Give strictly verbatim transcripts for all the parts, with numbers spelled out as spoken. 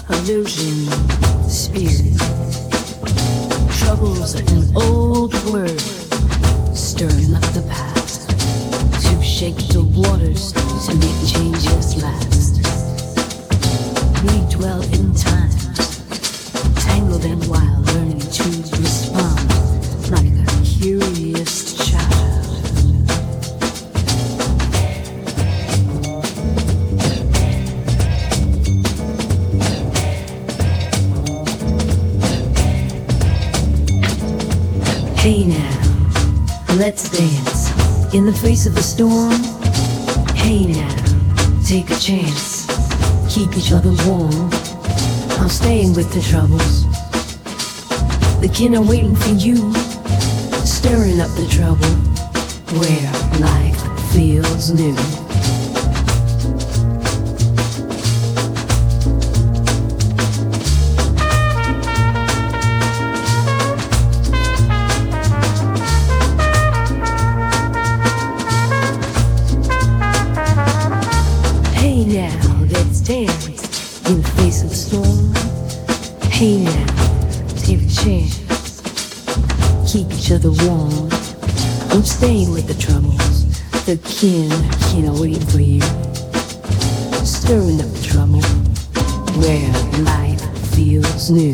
illusion, spirit, troubles an old word, stirring up the past, to shake the waters, to make changes last. We dwell in times, tangled and wild, learning to respond like a curious child. Hey now, let's dance in the face of the storm. Hey now, take a chance, keep each other warm. I'm staying with the troubles. The kin are waiting for you, stirring up the trouble where life feels new. Hey now, let's dance in the face of the storm. Hey now, take a chance, keep each other warm. I'm staying with the troubles. The kin, kin are waiting for you, stirring up the trouble where life feels new.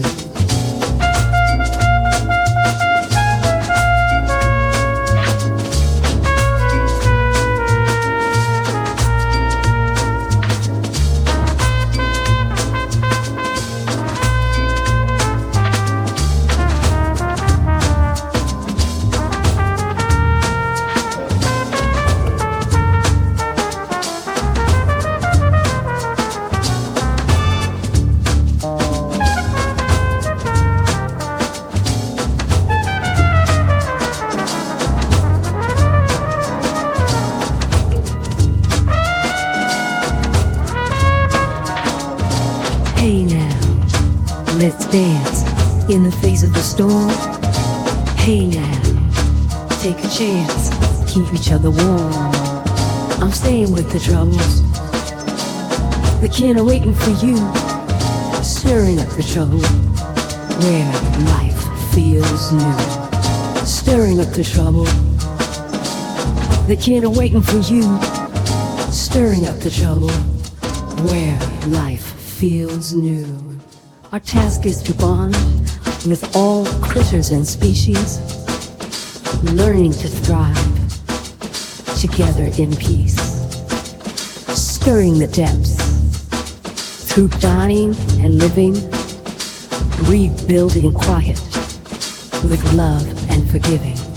Hey now, let's dance in the face of the storm. Hey now, take a chance, keep each other warm. I'm staying with the troubles. The kin are waiting for you, stirring up the trouble where life feels new. Stirring up the trouble. The kin are waiting for you, stirring up the trouble where life feels new. Our task is to bond with all critters and species, learning to thrive together in peace, stirring the depths through dying and living, rebuilding quiet with love and forgiving.